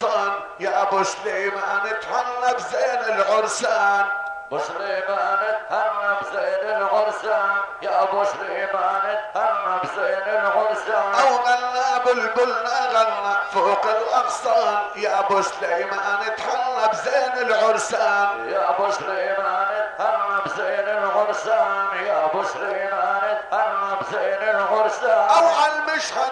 يا ابو سليمان تهنى بزين العرسان. ابو سليمان تهنى بزين العرسان، يا ابو سليمان تهنى بزين العرسان. او غنى بلبلنا غنى فوق الاغصان، يا ابو سليمان تهنى بزين العرسان. يا ابو سليمان تهنى بزين العرسان، يا ابو سليمان تهنى بزين العرسان. او عالمشهد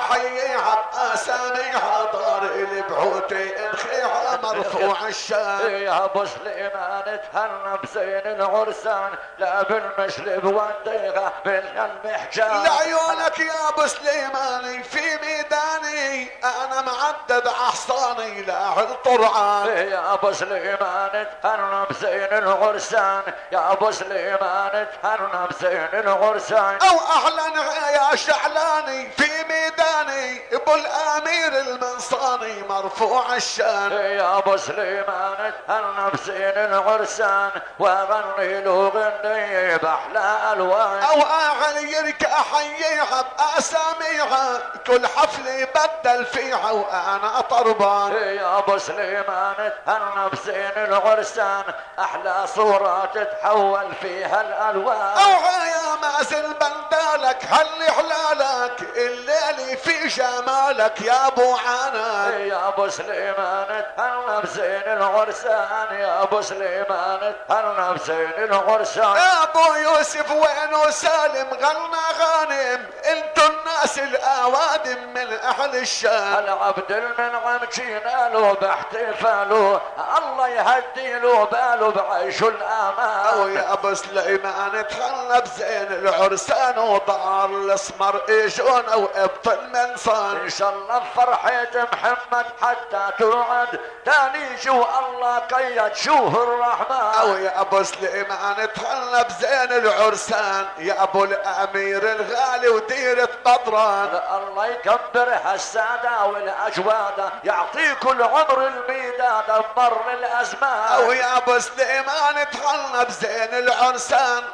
بحييها باساميها دار البعوتي انخيها مرفوع الشان. يا ابو سليمان تهنى بزين العرسان، لا بالمشلب والديغه بالمحجان. لعيونك يا ابو سليماني في ميداني انا معدد احصاني لا الطرعان. يا ابو سليمان تهنى بزين العرسان، يا ابو سليمان تهنى بزين العرسان. او اعلن يا شعلاني في ميداني ابو الامير المنصاني مرفوع الشان. يا ابو سليمان تهنى بزين العرسان، واغني له غني باحلى الوان. او اعليك احييها باساميها كل حفله يبدل فيها وانا طربان. يا ابو سليمان تهنى بزين العرسان، احلى صورة تتحول فيها الالوان. او يا مازل بندالك هل حلالك الليل في جمالك يا ابو عنان. يا ابو سليمان تهنى بزين العرسان، يا ابو سليمان تهنى بزين العرسان. يا ابو يوسف وينو سالم غنى غانم انتو الناس الاوادم من اهل الشام. العبد المنعم جينا له باحتفاله، الله يهدي له باله بعيش الامان. او يا ابو سليمان تهنى بزين العرسان ودار الاسمر اجون او ابطل منصان. ان شاء الله فرحة محمد حتى توعد تاني جو الله قيد شوه الرحمن. او يا ابو سليمان تهنى بزين العرسان، يا ابو الامير الغالي وديرة بدران. الله يكبر هالسادة والاجواد، يعطيكم العمر الميداد مر الازمان. او يا ابو سليمان تهنى بزين العرسان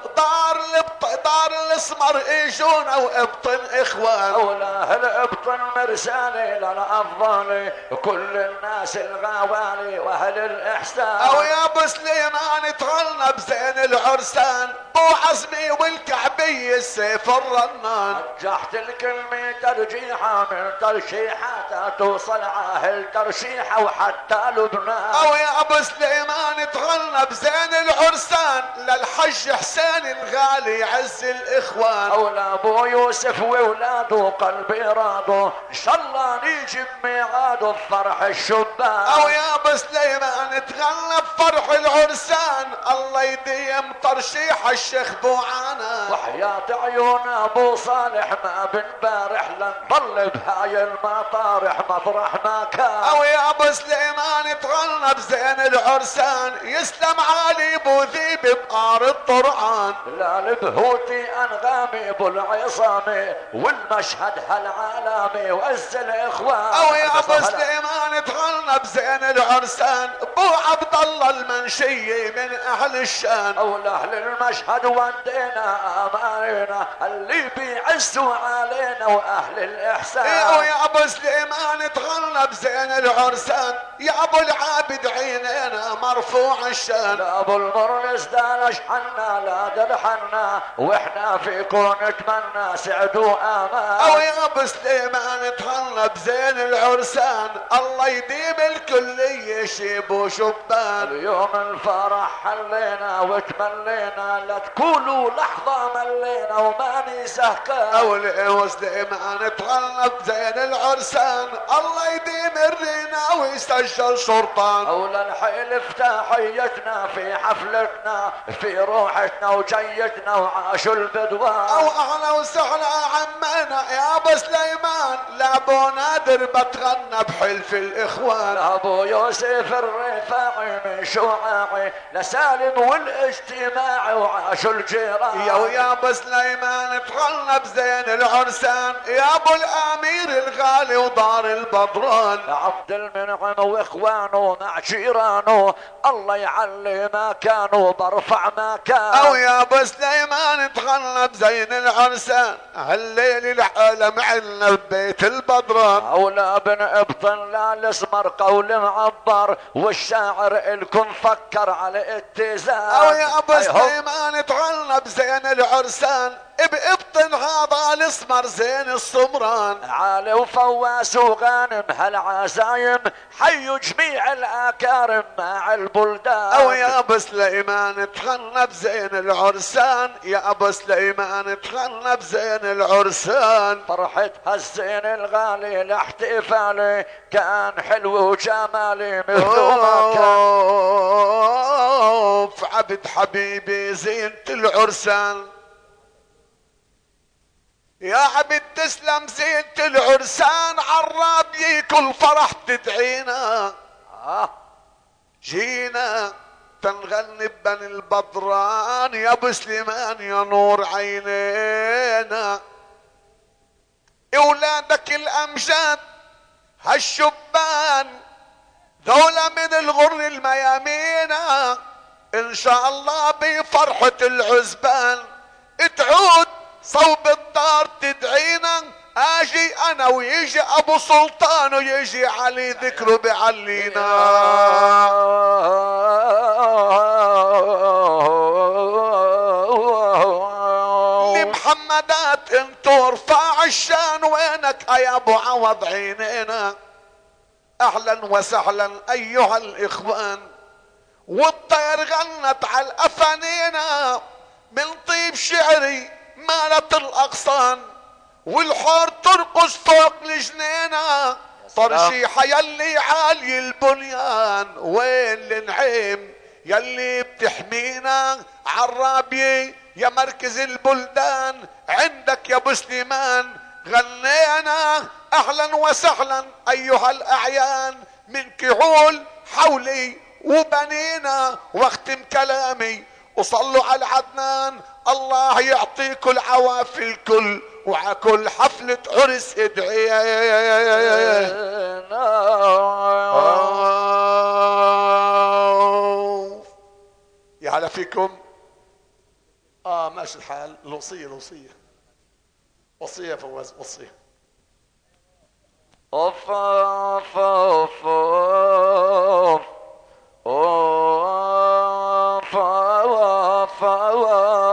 دار الاسمر اجون او ابطن اخوان. اولاه الابطن مرسالي للافضل كل الناس الغوالي واهل الاحسان. او يا ابو سليمان تهنى بزين العرسان بو عزمي والكعبي السيف الرنان. رجحت الكلمة ترجيحة من ترشيحاتها توصل عاهل ترشيحة وحتى لبنان. او يا ابو سليمان تهنى بزين العرسان للحج حسين الغالي عز الاخوان. او لابو يوسف واولاده قلبي رادوا ان شاء الله نيجي بميعاده بفرح الشبان. او يا ابو سليمان تغنى بفرح العرسان الله يديم ترشيح الشيخ بوعانا. وحياة عيون ابو صالح ما بنبارح لنضل بهاي المطارح مطرح ما كان. او يا ابو سليمان تغنى بزين العرسان يسلم علي بو ذيب بقار الطرعان. لا البهوتي انغامي ابو العصامي والمشهد هالعالمي وعز الاخوان. او يا ابو سليمان تغنى بزين العرسان بو عبد الله المنشي من اهل الشان. او لاهل المشهد ودينا امانينا اللي بيعزوا علينا واهل الاحسان. او يا ابو سليمان تغنى بزين العرسان يا ابو العابد عينينا مرفوع الشان. لا ابو المرنس دار اشحنا لا درحنا واحنا فيكم نتمنى سعد وامان. او يا ابو سليمان تهنى بزين العرسان الله يديم الكل يشيب وشبان. اليوم الفرح حلينا وتملينا لا تقولوا لحظة ملينا وما نسهكان. او يا سليمان تهنى بزين العرسان الله يديم الرينا ويسجل شرطان. او للحيل تحيتنا في حفلتنا في روحتنا وجيتنا وعاشوا البدوان. او اهلا وسهلا عمنا يا ابو سليمان لابو نادر بتغنى بحلف الاخوان. ابو يوسف الرفاعي من شعاعي لسالم والاجتماعي وعاشوا الجيران. يا ابو سليمان تغنى بزين العرسان يا ابو الامير الغالي ودار البدران. عبد المنعم ينعم واخوانه مع جيرانه، الله يعلي ما كانوا برفع ما كان. او يا ابو سليمان تغنى بزين العرسان، هالليل العالم عنا ببيت البدران. أولى بن ابطن لا الاسمر قول معبر، والشاعر الكم فكر على اتزان. او يا ابو سليمان تغنى بزين العرسان، بابطن هذا الاسمر زين السمران. عالي وفواس وغانم هالعزايم، حيوا جميع الاكارم مع البلدان. او يا ابو سليمان تغنى بزين العرسان، يا ابو سليمان تغنى بزين العرسان. فرحة هالزين الغالي لاحتفالي، كان حلو وجمالي مثل ما كان. عبد حبيبي زينة العرسان، يا عبد تسلم زينة العرسان، عرابي كل فرح تدعينا. جينا تنغني ببني البدران، يا ابو سليمان يا نور عينينا. اولادك الامجاد هالشبان، ذولا من الغر الميامينا، ان شاء الله بفرحة العزبان تعود صوب الدار تدعينا. اجي انا ويجي ابو سلطان ويجي علي ذكره بعلينا. لمحمدات انتو ارفع الشان، وينك يا ابو عوض عينينا. اهلا وسهلا ايها الاخوان، والطير غنت على الافانينا، من طيب شعري مالت الاغصان، والحور ترقص فوق الجنينة. طرشيحة يلي عالي البنيان، وين النعيم يلي بتحمينا. عرابي يا مركز البلدان، عندك يا ابو سليمان غنينا. اهلا وسهلا ايها الاعيان، من كحول حولي وبنينا. واختم كلامي وصلوا على عدنان، الله يعطيكم العوافي الكل، وعلى كل حفلة عرس ادعي. يا هلا فيكم. ماشي الحال. الوصية وصية فواز، وصية. اوف اوف اوف اوف اوف اوف اوف